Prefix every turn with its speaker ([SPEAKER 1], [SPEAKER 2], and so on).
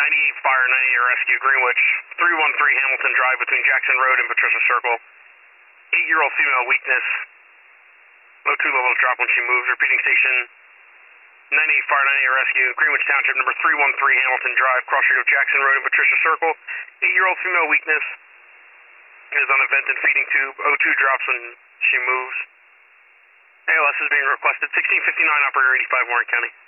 [SPEAKER 1] Fire 98 Rescue, Greenwich, 313 Hamilton Drive between Jackson Road and Patricia Circle. 8-year-old female weakness. O2 levels drop when she moves. Repeating station 98 Fire 98 Rescue, Greenwich Township, number 313 Hamilton Drive, cross street of Jackson Road and Patricia Circle. 8-year-old female weakness is on a vent and feeding tube. O2 drops when she moves. ALS is being requested. 1659, operator 85, Warren County.